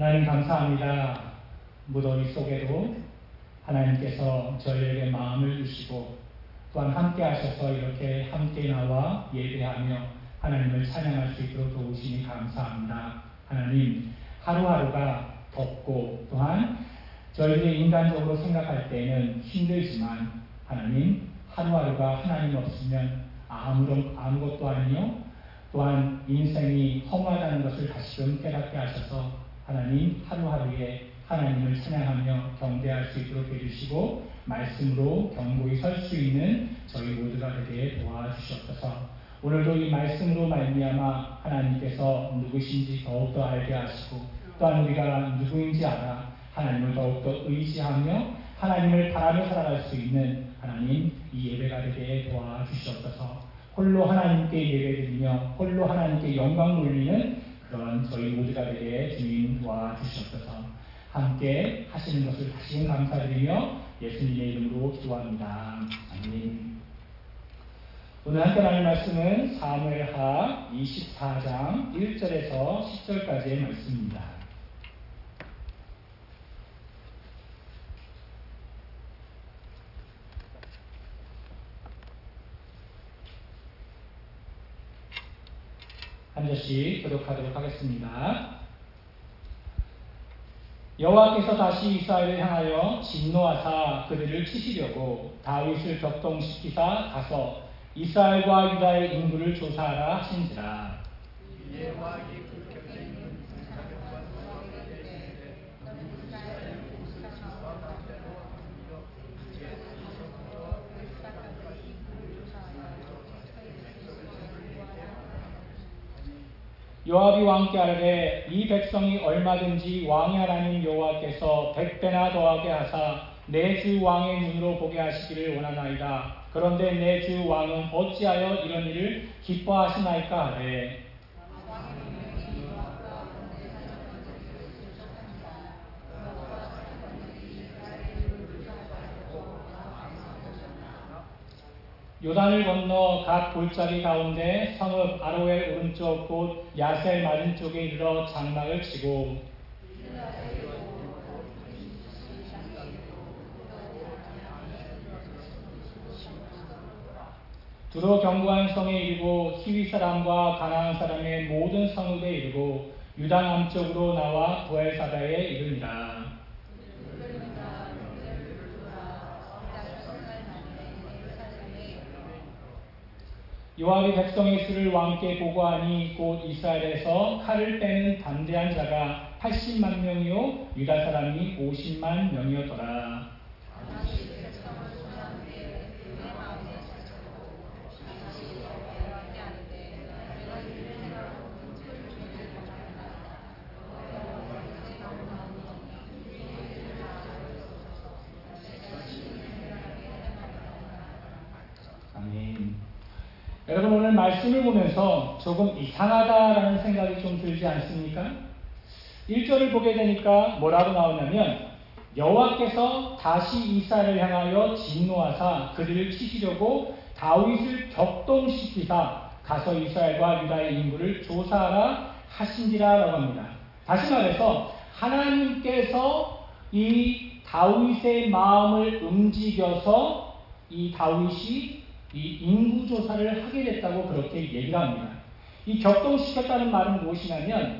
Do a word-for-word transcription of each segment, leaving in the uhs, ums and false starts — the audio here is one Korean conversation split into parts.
하나님 감사합니다. 무더위 속에도 하나님께서 저희에게 마음을 주시고 또한 함께 하셔서 이렇게 함께 나와 예배하며 하나님을 찬양할 수 있도록 도우시니 감사합니다. 하나님, 하루하루가 덥고 또한 저희들이 인간적으로 생각할 때는 힘들지만 하나님, 하루하루가 하나님 없으면 아무런, 아무것도 아니요 또한 인생이 허무하다는 것을 다시금 깨닫게 하셔서 하나님 하루하루에 하나님을 찬양하며 경배할 수 있도록 해주시고 말씀으로 견고히 설 수 있는 저희 모두가 되게 도와주시옵소서. 오늘도 이 말씀으로 말미암아 하나님께서 누구신지 더욱더 알게 하시고 또한 우리가 누구인지 알아 하나님을 더욱더 의지하며 하나님을 바라며 살아갈 수 있는 하나님 이 예배가 되게 도와주시옵소서. 홀로 하나님께 예배드리며 홀로 하나님께 영광 돌리는 그런 저희 모두가 되게 주님 도와주시옵소서. 함께 하시는 것을 다시금 감사드리며 예수님의 이름으로 기도합니다. 아멘. 오늘 함께 나눌 말씀은 사무엘하 이십사 장 일 절에서 십 절까지의 말씀입니다. 한 절씩 교독하도록 하겠습니다. 여호와께서 다시 이스라엘을 향하여 진노하사 그들을 치시려고 다윗을 격동시키사 가서 이스라엘과 유다의 인구를 조사하라 하신지라. 요압이 왕께 아뢰되 이 백성이 얼마든지 왕의 하나님 여호와께서 백배나 더하게 하사 내 주 왕의 눈으로 보게 하시기를 원하나이다. 그런데 내 주 왕은 어찌하여 이런 일을 기뻐하시나이까 하되 요단을 건너 각 골짜기 가운데 성읍 아로엘 오른쪽 곧 야셀 맞은쪽에 이르러 장막을 치고 두로 견고한 성에 이르고 히위 사람과 가나안 사람의 모든 성읍에 이르고 유다 남쪽으로 나와 부엘사다에 이르니라. 요압이 백성의 수를 왕께 보고하니 곧 이스라엘에서 칼을 빼는 담대한 자가 팔십만 명이요 유다 사람이 오십만 명이었더라. 아멘. 여러분, 오늘 말씀을 보면서 조금 이상하다라는 생각이 좀 들지 않습니까? 일 절을 보게 되니까 뭐라고 나오냐면 여호와께서 다시 이스라엘을 향하여 진노하사 그들을 치시려고 다윗을 격동시키사 가서 이스라엘과 유다의 인구를 조사하라 하신지라 라고 합니다. 다시 말해서 하나님께서 이 다윗의 마음을 움직여서 이 다윗이 이 인구조사를 하게 됐다고 그렇게 얘기를 합니다. 이 격동시켰다는 말은 무엇이냐면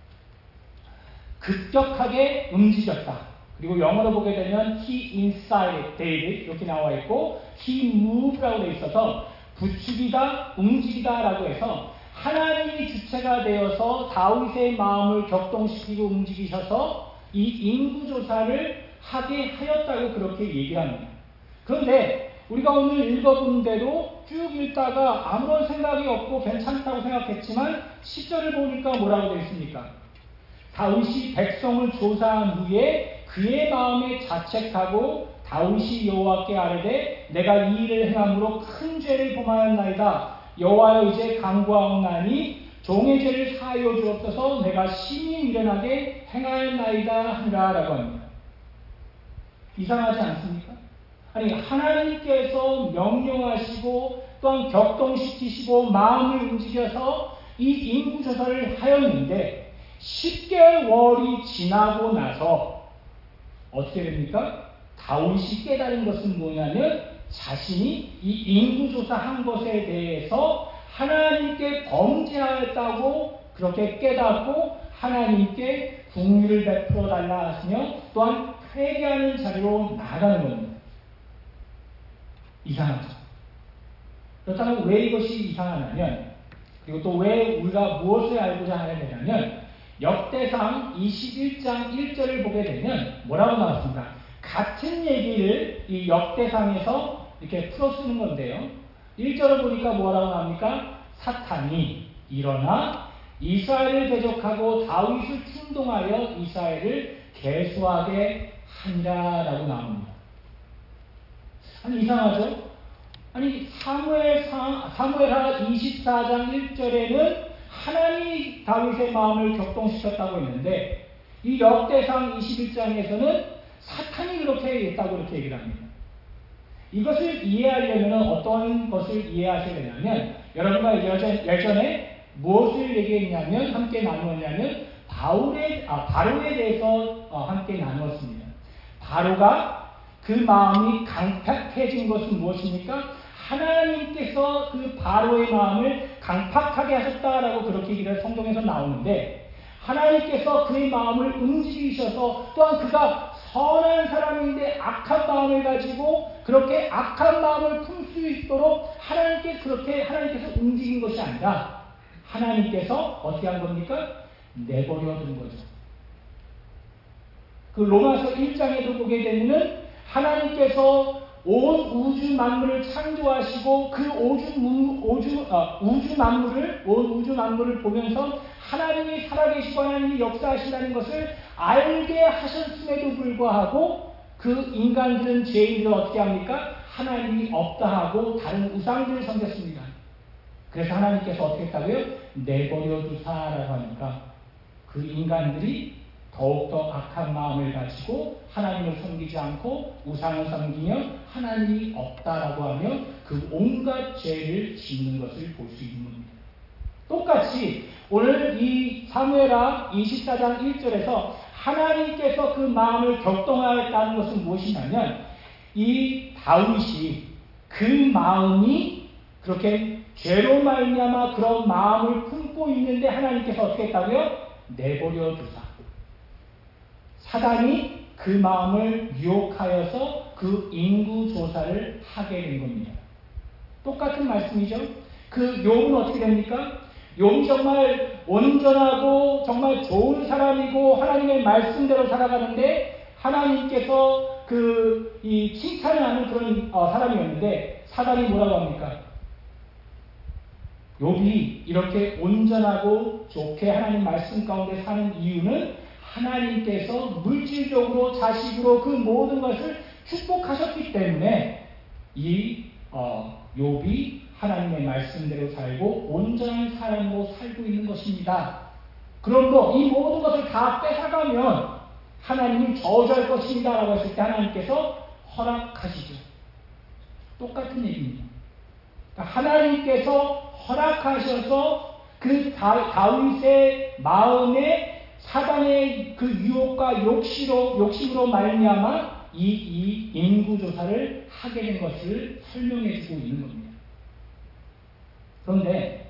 급격하게 움직였다. 그리고 영어로 보게 되면 he incited David 이렇게 나와 있고 he moved라고 되어 있어서 부추기다, 움직이다 라고 해서 하나님이 주체가 되어서 다윗의 마음을 격동시키고 움직이셔서 이 인구조사를 하게 하였다고 그렇게 얘기를 합니다. 그런데 우리가 오늘 읽어본 대로 쭉 읽다가 아무런 생각이 없고 괜찮다고 생각했지만 십 절을 보니까 뭐라고 되어 있습니까? 다윗이 백성을 조사한 후에 그의 마음에 자책하고 다윗이 여호와께 아뢰되 내가 이 일을 행함으로 큰 죄를 범하였나이다. 여호와여 이제 간구하옵나니 종의 죄를 사하여 주옵소서. 내가 심히 미련하게 행하였나이다 하니라 라고 합니다. 이상하지 않습니까? 아니 하나님께서 명령하시고 또한 격동시키시고 마음을 움직여서 이 인구조사를 하였는데 십 개월이 지나고 나서 어떻게 됩니까? 다윗이 깨달은 것은 뭐냐면 자신이 이 인구조사한 것에 대해서 하나님께 범죄하였다고 그렇게 깨닫고 하나님께 긍휼을 베풀어 달라 하시며 또한 회개하는 자리로 나아가는 겁니다. 이상하죠. 그렇다면 왜 이것이 이상하냐면, 그리고 또 왜 우리가 무엇을 알고자 하냐 되냐면, 역대상 이십일 장 일 절을 보게 되면 뭐라고 나왔습니까? 같은 얘기를 이 역대상에서 이렇게 풀어 쓰는 건데요. 일 절을 보니까 뭐라고 나옵니까? 사탄이 일어나 이스라엘을 대적하고 다윗을 충동하여 이스라엘을 계수하게 하니라 라고 나옵니다. 아니 이상하죠? 아니 사무엘상, 사무엘하 이십사 장 일 절에는 하나님이 다윗의 마음을 격동시켰다고 했는데 이 역대상 이십일 장에서는 사탄이 그렇게 했다고 이렇게 얘기를 합니다. 이것을 이해하려면 어떤 것을 이해하셔야 되냐면, 여러분과 예전, 예전에 무엇을 얘기했냐면 함께 나누었냐면 바울의, 아, 바로에 대해서 어, 함께 나누었습니다. 바로가 그 마음이 강팍해진 것은 무엇입니까? 하나님께서 그 바로의 마음을 강팍하게 하셨다라고 그렇게 얘기를 성경에서 나오는데, 하나님께서 그의 마음을 움직이셔서 또한 그가 선한 사람인데 악한 마음을 가지고 그렇게 악한 마음을 품 수 있도록 하나님께 그렇게 하나님께서 움직인 것이 아니라 하나님께서 어떻게 한 겁니까? 내버려 둔 거죠. 그 로마서 일 장에도 보게 되면 하나님께서 온 우주 만물을 창조하시고 그 우주, 우주, 어, 우주 만물을, 온 우주 만물을 보면서 하나님이 살아계시고 하나님이 역사하신다는 것을 알게 하셨음에도 불구하고 그 인간들은, 죄인들은 어떻게 합니까? 하나님이 없다 하고 다른 우상들을 섬겼습니다. 그래서 하나님께서 어떻게 했다고요? 내버려 두사라고 하니까 그 인간들이 더욱더 악한 마음을 가지고 하나님을 섬기지 않고 우상을 섬기며 하나님이 없다라고 하며 그 온갖 죄를 짓는 것을 볼 수 있는 겁니다. 똑같이 오늘 이 사무엘하 이십사 장 일 절에서 하나님께서 그 마음을 격동하였다는 것은 무엇이냐면, 이 다윗이 그 마음이 그렇게 죄로 말미암아 그런 마음을 품고 있는데 하나님께서 어떻게 했다고요? 내버려 두사. 사단이 그 마음을 유혹하여서 그 인구 조사를 하게 된 겁니다. 똑같은 말씀이죠. 그 욥은 어떻게 됩니까? 욥이 정말 온전하고 정말 좋은 사람이고 하나님의 말씀대로 살아가는데 하나님께서 그 이 칭찬을 하는 그런 어, 사람이었는데 사단이 뭐라고 합니까? 욥이 이렇게 온전하고 좋게 하나님 말씀 가운데 사는 이유는 하나님께서 물질적으로 자식으로 그 모든 것을 축복하셨기 때문에 이 어, 욥이 하나님의 말씀대로 살고 온전한 사람으로 살고 있는 것입니다. 그러므로 이 모든 것을 다 뺏어가면 하나님을 저주할 것입니다 라고 했을 때 하나님께서 허락하시죠. 똑같은 얘기입니다. 그러니까 하나님께서 허락하셔서 그 다, 다윗의 마음에 사단의 그 유혹과 욕심으로, 욕심으로 말미암아 이, 이 인구조사를 하게 된 것을 설명해 주고 있는 겁니다. 그런데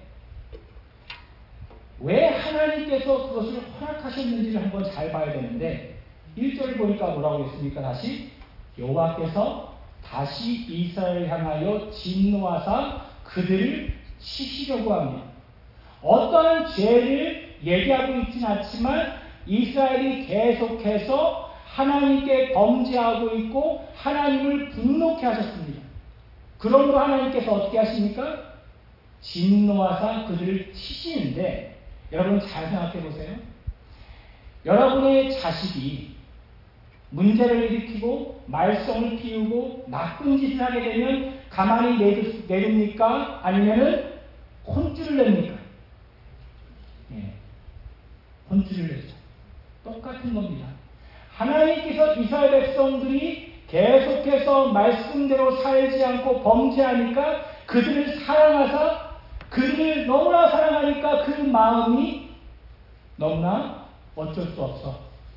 왜 하나님께서 그것을 허락하셨는지를 한번 잘 봐야 되는데, 일 절을 보니까 뭐라고 했습니까? 다시 여호와께서 다시 이스라엘을 향하여 진노하사 그들을 치시려고 합니다. 어떠한 죄를 얘기하고 있지는 않지만 이스라엘이 계속해서 하나님께 범죄하고 있고 하나님을 분노케 하셨습니다. 그러므로 하나님께서 어떻게 하십니까? 진노하사 그들을 치시는데, 여러분 잘 생각해 보세요. 여러분의 자식이 문제를 일으키고 말썽을 피우고 나쁜 짓을 하게 되면 가만히 내둡니까? 아니면은 혼쭐을 냅니까? 예, 혼쭐을 내죠. 똑같은 겁니다. 하나님께서 이스라엘 백성들이 계속해서 말씀대로 살지 않고 범죄하니까 그들을 사랑하사, 그들을 너무나 사랑하니까 그 마음이 너무나 어쩔 수 없어.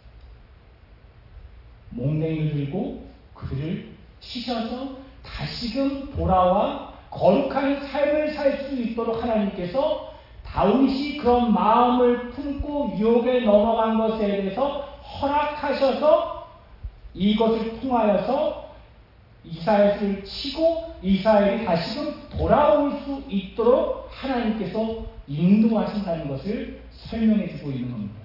몽댕이를 들고 그들을 치셔서 다시금 돌아와 거룩한 삶을 살 수 있도록 하나님께서 다윗이 그런 마음을 품고 유혹에 넘어간 것에 대해서 허락하셔서 이것을 통하여서 이스라엘을 치고 이스라엘이 다시금 돌아올 수 있도록 하나님께서 인도하신다는 것을 설명해 주고 있는 겁니다.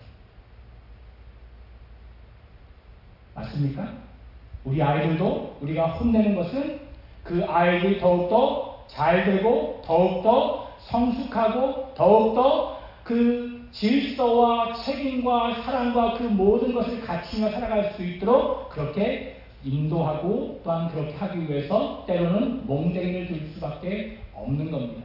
맞습니까? 우리 아이들도 우리가 혼내는 것은 그 아이들이 더욱더 잘되고 더욱더 성숙하고 더욱더 그 질서와 책임과 사랑과 그 모든 것을 갖추며 살아갈 수 있도록 그렇게 인도하고 또한 그렇게 하기 위해서 때로는 몽댕이를 들 수밖에 없는 겁니다.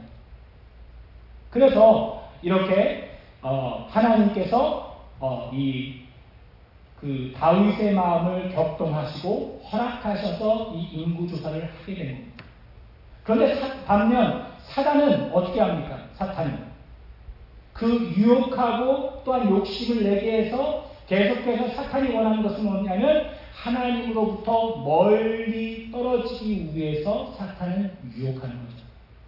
그래서 이렇게 어, 하나님께서 어, 이 그 다윗의 마음을 격동하시고 허락하셔서 이 인구조사를 하게 된 겁니다. 그런데 사, 반면 사단은 어떻게 합니까? 사탄이 그 유혹하고 또한 욕심을 내게 해서 계속해서 사탄이 원하는 것은 뭐냐면 하나님으로부터 멀리 떨어지기 위해서 사탄은 유혹하는 거죠.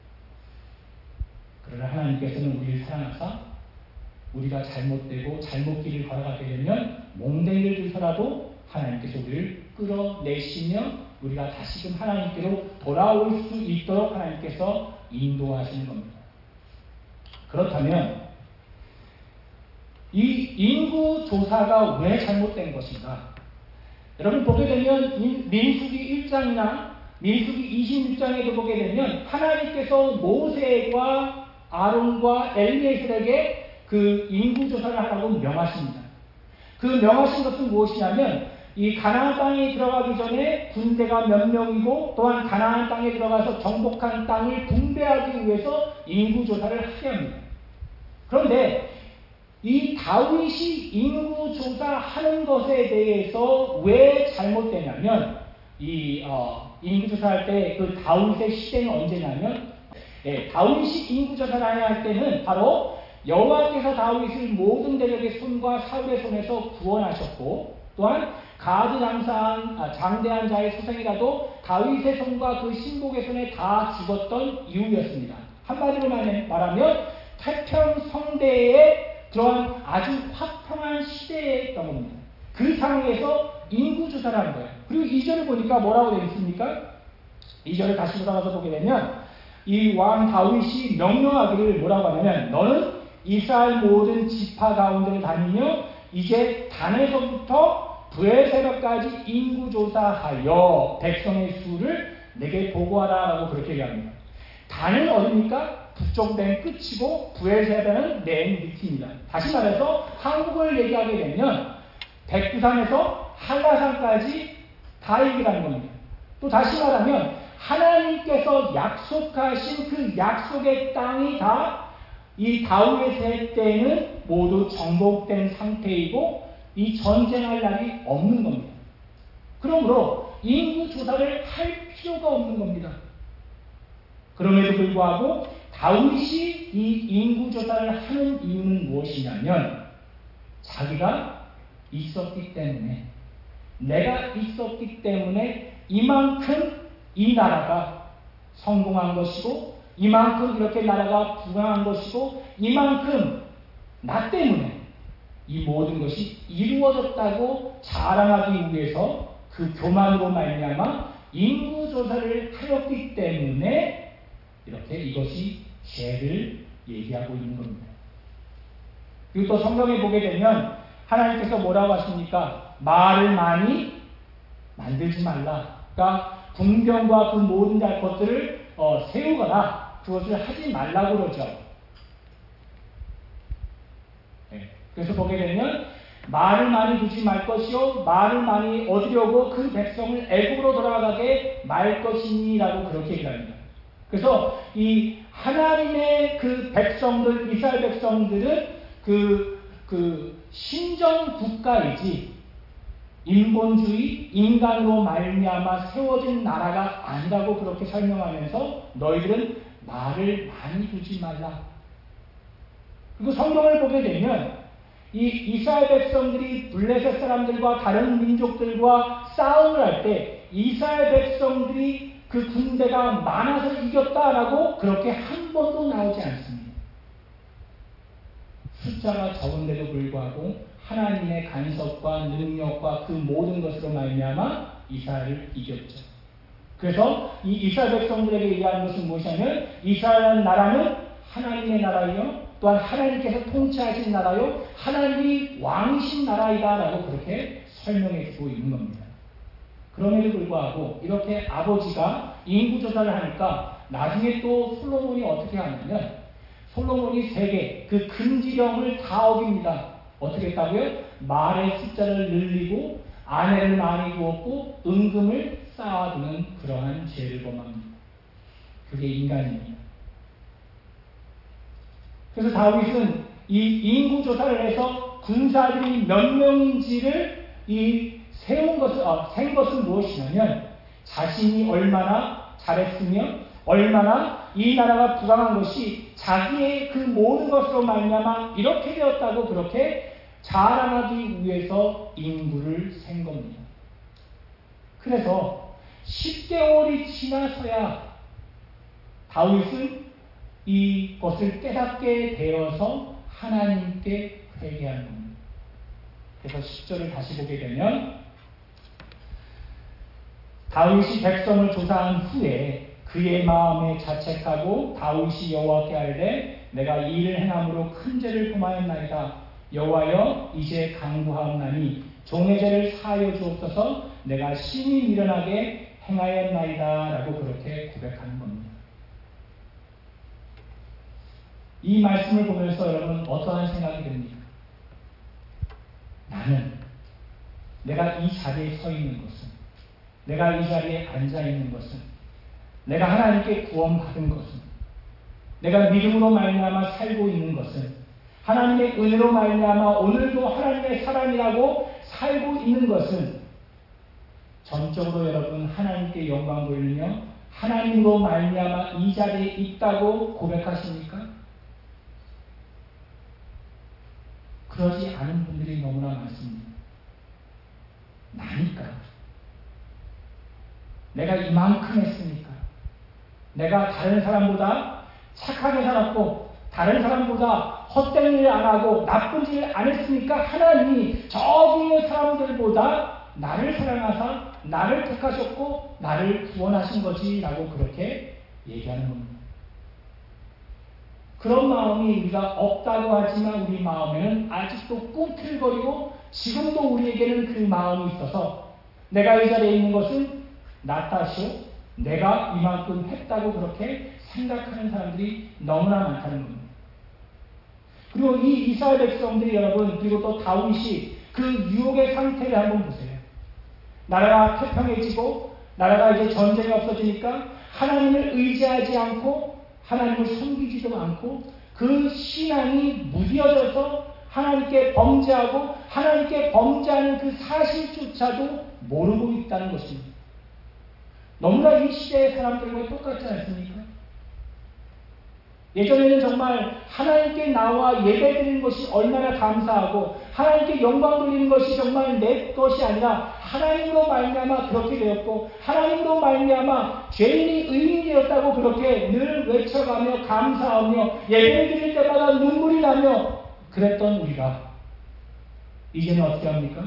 그러나 하나님께서는 우리를 사랑하사 우리가 잘못되고 잘못 길을 걸어가게 되면 몽댕이를 들서라도 하나님께서 우리를 끌어내시며 우리가 다시금 하나님께로 돌아올 수 있도록 하나님께서 인도하시는 겁니다. 그렇다면 이 인구조사가 왜 잘못된 것인가? 여러분 보게 되면 민수기 일 장이나 민수기 이십육 장에도 보게 되면 하나님께서 모세와 아론과 엘리에셀에게 그 인구조사를 하라고 명하십니다. 그 명하신 것은 무엇이냐면 이 가나안 땅에 들어가기 전에 군대가 몇 명이고 또한 가나안 땅에 들어가서 정복한 땅을 분배하기 위해서 인구조사를 하게 합니다. 그런데 이 다윗이 인구조사하는 것에 대해서 왜 잘못되냐면 이 어, 인구조사할 때 그 다윗의 시대는 언제냐면 예, 다윗이 인구조사를 할 때는 바로 여호와께서 다윗을 모든 대적의 손과 사울의 손에서 구원하셨고 또한 가드 장사한 아, 장대한 자의 소생이라도 다윗의 손과 그 신복의 손에 다 죽었던 이유였습니다. 한마디로 말하면 태평성대에 들어간 아주 화평한 시대였던 겁니다. 그 상황에서 인구조사를 하는 거예요. 그리고 이 절을 보니까 뭐라고 되어 있습니까? 이 절을 다시 돌아가서 보게 되면 이 왕 다윗이 명령하기를 뭐라고 하냐면 너는 이스라엘 모든 지파 가운데를 다니며 이제 단에서부터 브에세바까지 인구조사하여 백성의 수를 내게 보고하라 라고 그렇게 얘기합니다. 단은 어디입니까? 북쪽 맨 끝이고 브에세바는 맨 밑입니다. 다시 말해서 한국을 얘기하게 되면 백두산에서 한라산까지 다 얘기하는 겁니다. 또 다시 말하면 하나님께서 약속하신 그 약속의 땅이 다 이 다윗의 때에는 모두 정복된 상태이고 이 전쟁할 날이 없는 겁니다. 그러므로 인구조사를 할 필요가 없는 겁니다. 그럼에도 불구하고 다윗이 이 인구조사를 하는 이유는 무엇이냐면 자기가 있었기 때문에 내가 있었기 때문에 이만큼 이 나라가 성공한 것이고 이만큼 이렇게 나라가 부강한 것이고 이만큼 나 때문에 이 모든 것이 이루어졌다고 자랑하기 위해서 그 교만으로 말미암아 인구조사를 하였기 때문에 이렇게 이것이 죄를 얘기하고 있는 겁니다. 그리고 또 성경에 보게 되면 하나님께서 뭐라고 하십니까? 말을 많이 만들지 말라. 그러니까 군병과 그 모든 것들을 어, 세우거나 그것을 하지 말라고 그러죠. 네. 그래서 보게 되면 말을 많이 두지 말 것이요 말을 많이 얻으려고 그 백성을 애굽으로 돌아가게 말 것이니라고 그렇게 얘기합니다. 그래서 이 하나님의 그 백성들 이스라엘 백성들은 그, 그 신정 국가이지 인본주의, 인간으로 말미암아 세워진 나라가 아니라고 그렇게 설명하면서 너희들은 말을 많이 두지 말라. 그리고 성경을 보게 되면 이 이스라엘 백성들이 블레셋 사람들과 다른 민족들과 싸움을 할 때 이스라엘 백성들이 그 군대가 많아서 이겼다라고 그렇게 한 번도 나오지 않습니다. 숫자가 적은데도 불구하고 하나님의 간섭과 능력과 그 모든 것으로 말미암아 이스라엘을 이겼죠. 그래서 이 이스라엘 백성들에게 얘기하는 것은 무엇이냐면 이스라엘 나라는 하나님의 나라이요 또한 하나님께서 통치하신 나라요 하나님이 왕이신 나라이다라고 그렇게 설명해 주고 있는 겁니다. 그럼에도 불구하고 이렇게 아버지가 인구조사를 하니까 나중에 또 솔로몬이 어떻게 하냐면 솔로몬이 세계 그 금지령을 다 어깁니다. 어떻게 했다고요? 말의 숫자를 늘리고 아내를 많이 두었고 은금을 쌓아두는 그러한 죄를 범합니다. 그게 인간입니다. 그래서 다윗은 이 인구조사를 해서 군사들이 몇 명인지를 이 세운 것은, 아, 센 것은 무엇이냐면 자신이 얼마나 잘했으며 얼마나 이 나라가 부강한 것이 자기의 그 모든 것으로 말미암아 이렇게 되었다고 그렇게 자랑하기 위해서 인구를 센 겁니다. 그래서 십 개월이 지나서야 다윗은 이것을 깨닫게 되어서 하나님께 회개하는 겁니다. 그래서 십 절을 다시 보게 되면 다윗이 백성을 조사한 후에 그의 마음에 자책하고 다윗이 여호와께 아뢰되 내가 이 일을 행함으로 큰 죄를 범하였나이다. 여호와여 이제 강구하옵나니 종의 죄를 사하여 주옵소서. 내가 심히 미련하게 행하였나이다 라고 그렇게 고백하는 겁니다. 이 말씀을 보면서 여러분 어떠한 생각이 듭니까? 나는 내가 이 자리에 서 있는 것은 내가 이 자리에 앉아 있는 것은 내가 하나님께 구원받은 것은 내가 믿음으로 말미암아 살고 있는 것은 하나님의 은혜로 말미암아 오늘도 하나님의 사람이라고 살고 있는 것은 전적으로 여러분 하나님께 영광 돌리며 하나님으로 말미암아 이 자리에 있다고 고백하십니까? 그러지 않은 분들이 너무나 많습니다. 나니까 내가 이만큼 했으니까 내가 다른 사람보다 착하게 살았고 다른 사람보다 헛된 일 안 하고 나쁜 일 안 했으니까 하나님이 저기 사람들보다 나를 사랑하사 나를 택하셨고 나를 구원하신 거지 라고 그렇게 얘기하는 겁니다. 그런 마음이 우리가 없다고 하지만 우리 마음에는 아직도 꿈틀거리고 지금도 우리에게는 그 마음이 있어서 내가 이 자리에 있는 것은 나 탓이요 내가 이만큼 했다고 그렇게 생각하는 사람들이 너무나 많다는 겁니다. 그리고 이 이스라엘 백성들이 여러분 그리고 또 다윗이 그 유혹의 상태를 한번 보세요. 나라가 태평해지고 나라가 이제 전쟁이 없어지니까 하나님을 의지하지 않고 하나님을 섬기지도 않고 그 신앙이 무뎌져서 하나님께 범죄하고 하나님께 범죄하는 그 사실조차도 모르고 있다는 것입니다. 너무나 이 시대의 사람들과 똑같지 않습니까? 예전에는 정말 하나님께 나와 예배드리는 것이 얼마나 감사하고 하나님께 영광 돌리는 것이 정말 내 것이 아니라 하나님으로 말미암아 그렇게 되었고 하나님으로 말미암아 죄인이 의인이 되었다고 그렇게 늘 외쳐가며 감사하며 예배를 드릴 때마다 눈물이 나며 그랬던 우리가 이제는 어떻게 합니까?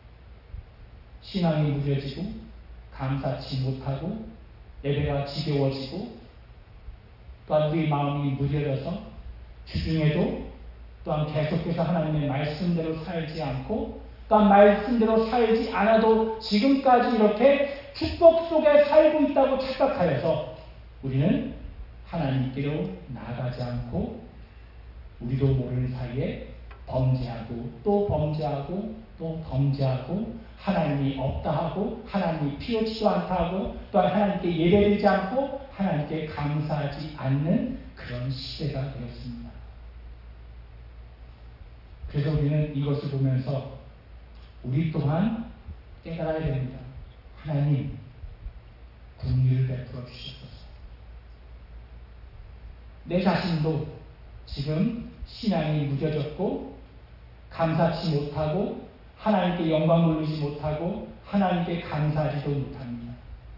신앙이 무뎌지고 감사치 못하고 예배가 지겨워지고 또한 우리 마음이 무뎌져서 주중에도 또한 계속해서 하나님의 말씀대로 살지 않고 또한 말씀대로 살지 않아도 지금까지 이렇게 축복 속에 살고 있다고 착각하여서 우리는 하나님께로 나아가지 않고 우리도 모르는 사이에 범죄하고 또 범죄하고 또 범죄하고 하나님이 없다 하고 하나님이 필요치도 않다 하고 또한 하나님께 예배드리지 않고 하나님께 감사하지 않는 그런 시대가 되었습니다. 그래서 우리는 이것을 보면서 우리 또한 깨달아야 됩니다. 하나님 긍휼을 베풀어 주시옵소서. 내 자신도 지금 신앙이 무뎌졌고 감사치 못하고 하나님께 영광 돌리지 못하고 하나님께 감사하지도 못합니다.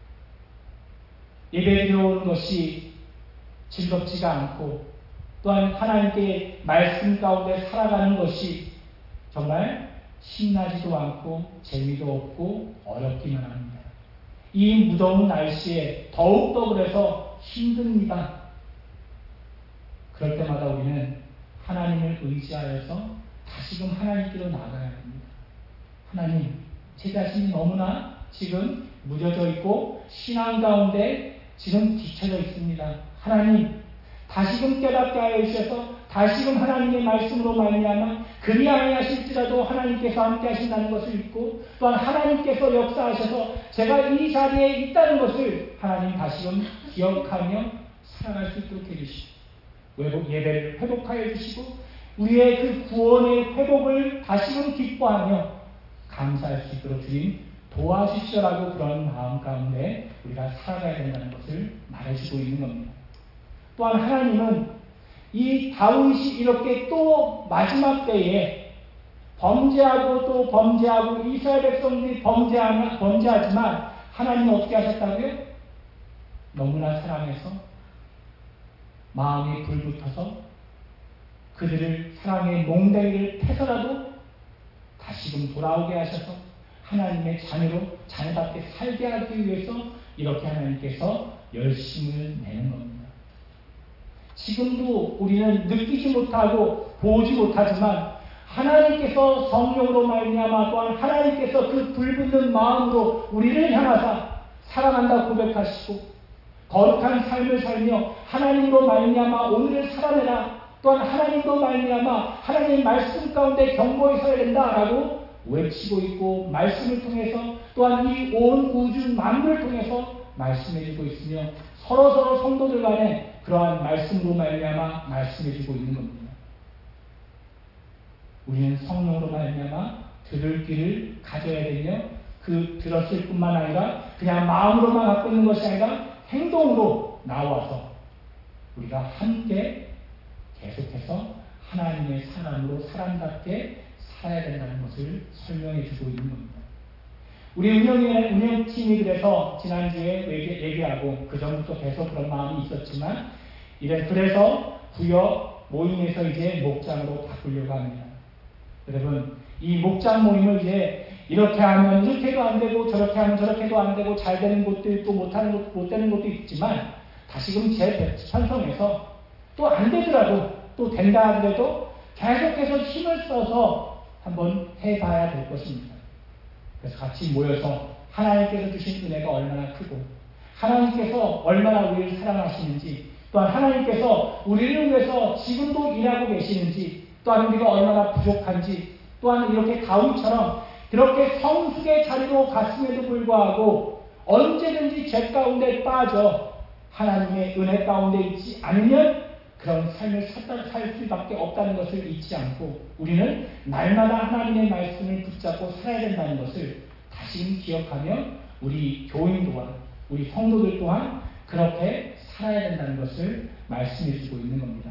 예배 드려오는 것이 즐겁지가 않고 또한 하나님께 말씀 가운데 살아가는 것이 정말 신나지도 않고 재미도 없고 어렵기만 합니다. 이 무더운 날씨에 더욱더 그래서 힘듭니다. 그럴 때마다 우리는 하나님을 의지하여서 다시금 하나님께로 나아가야 합니다. 하나님, 제 자신이 너무나 지금 무뎌져 있고 신앙 가운데 지금 뒤쳐져 있습니다. 하나님, 다시금 깨닫게 하여 주셔서 다시금 하나님의 말씀으로 말미암아 그리 아니하실지라도 하나님께서 함께 하신다는 것을 믿고 또한 하나님께서 역사하셔서 제가 이 자리에 있다는 것을 하나님 다시금 기억하며 살아갈 수 있도록 해주시고 예배를 회복하여 주시고 우리의 그 구원의 회복을 다시금 기뻐하며 감사할 수 있도록 주님 도와주시라고 그런 마음 가운데 우리가 살아가야 된다는 것을 말해주고 있는 겁니다. 또한 하나님은 이 다윗이 이렇게 또 마지막 때에 범죄하고 또 범죄하고 이스라엘 백성들이 범죄하나, 범죄하지만 하나님은 어떻게 하셨다고요? 너무나 사랑해서 마음이 불붙어서 그들을 사랑의 몽둥이를 패서라도 다시금 돌아오게 하셔서 하나님의 자녀로 자녀답게 살게 하기 위해서 이렇게 하나님께서 열심을 내는 겁니다. 지금도 우리는 느끼지 못하고 보지 못하지만 하나님께서 성령으로 말미암아 또한 하나님께서 그 불붙는 마음으로 우리를 향하사 사랑한다 고백하시고 거룩한 삶을 살며 하나님으로 말미암아 오늘을 살아내라 또한 하나님도 말미암아 하나님의 말씀 가운데 경고해서야 된다라고 외치고 있고 말씀을 통해서 또한 이 온 우주 만물을 통해서 말씀해주고 있으며 서로서로 성도들 간에 그러한 말씀으로 말미암아 말씀해주고 있는 겁니다. 우리는 성령으로 말미암아 들을 귀를 가져야 되며 그 들었을 뿐만 아니라 그냥 마음으로만 갖고 있는 것이 아니라 행동으로 나와서 우리가 함께 계속해서 하나님의 사람으로 사람답게 살아야 된다는 것을 설명해 주고 있는 겁니다. 우리 운영의, 운영팀이 그래서 지난주에 얘기, 얘기하고 그 전부터 계속 그런 마음이 있었지만 이래, 그래서 구역 모임에서 이제 목장으로 바꾸려고 합니다. 여러분, 이 목장 모임을 이제 이렇게 하면 이렇게도 안 되고 저렇게 하면 저렇게도 안 되고 잘 되는 것도 있고 못하는 것도 못 되는 것도 있지만 다시금 제 편성에서 또 안 되더라도 또 된다 하더라도 계속해서 힘을 써서 한번 해봐야 될 것입니다. 그래서 같이 모여서 하나님께서 주신 은혜가 얼마나 크고 하나님께서 얼마나 우리를 사랑하시는지 또한 하나님께서 우리를 위해서 지금도 일하고 계시는지 또한 우리가 얼마나 부족한지 또한 이렇게 다윗처럼 그렇게 성숙의 자리로 갔음에도 불구하고 언제든지 죄 가운데 빠져 하나님의 은혜 가운데 있지 않으면 그런 삶을 살 수밖에 없다는 것을 잊지 않고 우리는 날마다 하나님의 말씀을 붙잡고 살아야 된다는 것을 다시 기억하며 우리 교인 또한 우리 성도들 또한 그렇게 살아야 된다는 것을 말씀해 주고 있는 겁니다.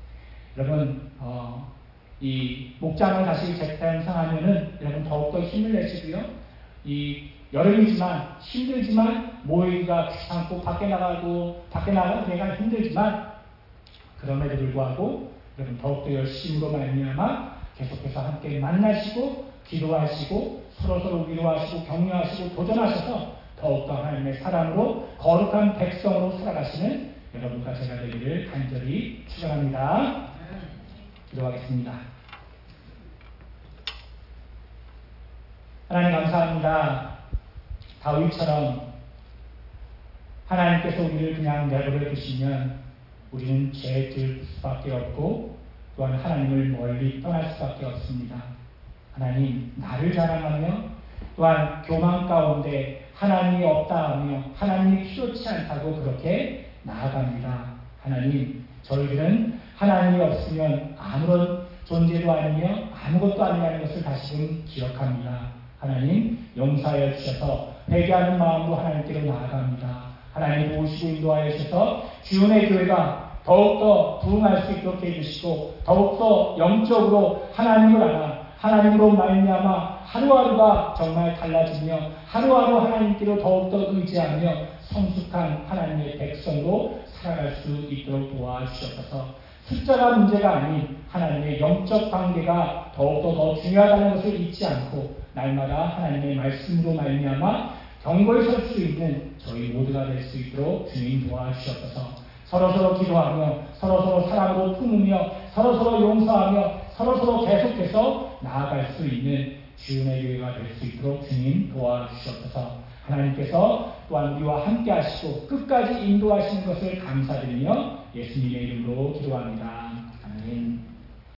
여러분 어, 이 목장을 다시 재편성하면은 여러분 더욱더 힘을 내시고요. 이 여름이지만 힘들지만 모이기가 귀찮고 밖에 나가고 밖에 나가는 데가 힘들지만 그럼에도 불구하고 여러분 더욱더 열심으로 말미암아 계속해서 함께 만나시고 기도하시고 서로서로 위로하시고 격려하시고 도전하셔서 더욱더 하나님의 사랑으로 거룩한 백성으로 살아가시는 여러분과 제가 되기를 간절히 축원합니다. 기도하겠습니다. 하나님 감사합니다. 다윗처럼 하나님께서 우리를 그냥 내버려 두시면 우리는 죄에 들 수밖에 없고 또한 하나님을 멀리 떠날 수밖에 없습니다. 하나님 나를 자랑하며 또한 교만 가운데 하나님이 없다 하며 하나님이 필요치 않다고 그렇게 나아갑니다. 하나님 저희들은 하나님이 없으면 아무런 존재도 아니며 아무것도 아니라는 것을 다시금 기억합니다. 하나님 용서하여 주셔서 회개하는 마음으로 하나님께로 나아갑니다. 하나님 도우시고 인도하여 주셔서 주님의 교회가 더욱더 부흥할 수 있도록 해주시고 더욱더 영적으로 하나님을 알아 하나님으로 말미암아 하루하루가 정말 달라지며 하루하루 하나님께로 더욱더 의지하며 성숙한 하나님의 백성으로 살아갈 수 있도록 도와주시옵소서. 숫자가 문제가 아닌 하나님의 영적 관계가 더욱더 더 중요하다는 것을 잊지 않고 날마다 하나님의 말씀으로 말미암아 경고에 설 수 있는 저희 모두가 될 수 있도록 주님 도와주시옵소서. 서로서로 기도하며 서로서로 사랑으로 품으며 서로서로 용서하며 서로서로 계속해서 나아갈 수 있는 주님의 교회가 될 수 있도록 주님 도와주시옵소서. 하나님께서 또한 우리와 함께 하시고 끝까지 인도하시는 것을 감사드리며 예수님의 이름으로 기도합니다. 아멘.